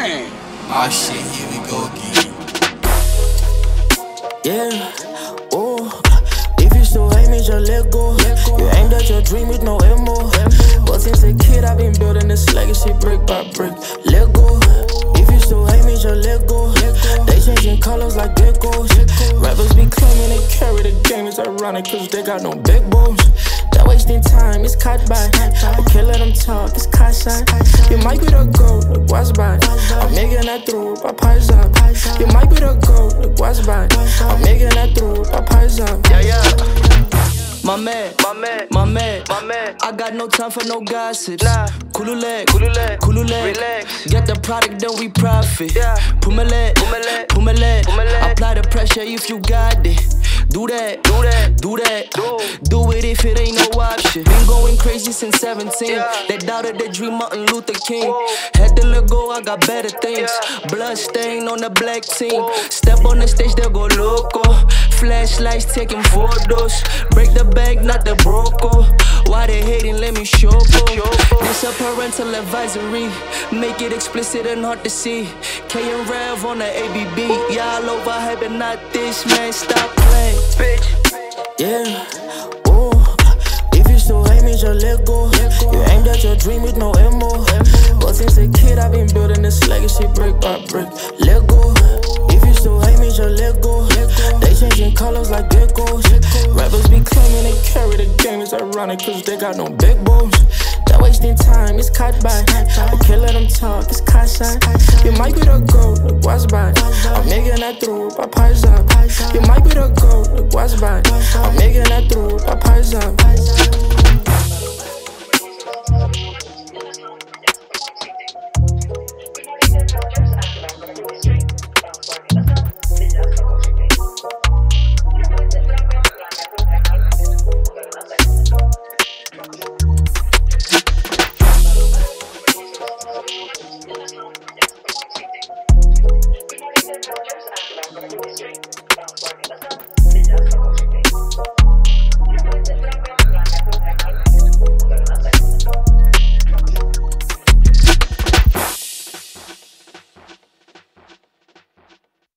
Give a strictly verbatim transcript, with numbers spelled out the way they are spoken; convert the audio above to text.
Dang. Oh shit, here we go again. Yeah, oh. If you still hate me, just let go. You aimed at your dream with no ammo. But since a kid, I've been building this legacy brick by brick. Let go. If you still hate me, just let go. They changing colors like geckos. Rappers be claiming they carry the game. It's ironic cause they got no big bones. That wasting time, it's caught by. I can't let them talk, it's caught shine. You might be the goat, look what's by. I'm making that through, my pies up. You might be the goat, look what's by. I'm making that through, my pies up. Yeah, yeah. My man, My man, my man, my man. I got no time for no gossips. Nah. Kulule, Kulule, kulule, relax. Get the product, then we profit. Yeah. Pumele, Pumele, pumele, Pumele. apply the pressure if you got it. Do that, Do that, do that, Do. do it if it ain't no option. Been going crazy since seventeen. Yeah. They doubted the dream, Martin Luther King. Whoa. Had to let go, I got better things. Yeah. Blood stain on the black team. Whoa. Step on the stage, they'll go loco. Flashlights taking photos. Break the bank, not the broker. Why they hating? Let me show go. This a parental advisory. Make it explicit and hard to see. K and Rev on the A B B. Y'all overhyping, not this man. Stop playing. Bitch. Yeah, oh. If you still hate me, just let go. You aimed at your dream with no ammo. But since a kid, I've been building this legacy brick by brick. Let go. If you still hate me, just let go. They changing colors like geckos. Rappers be claiming they carry the game. It's ironic cause they got no big bones. That wasting time, it's caught by. I can't let them talk, it's caught shine. You might be the goat, look what's by. I'm making that through, my pies up. You might be the goat, look what's by. I'm making that through, my pies up.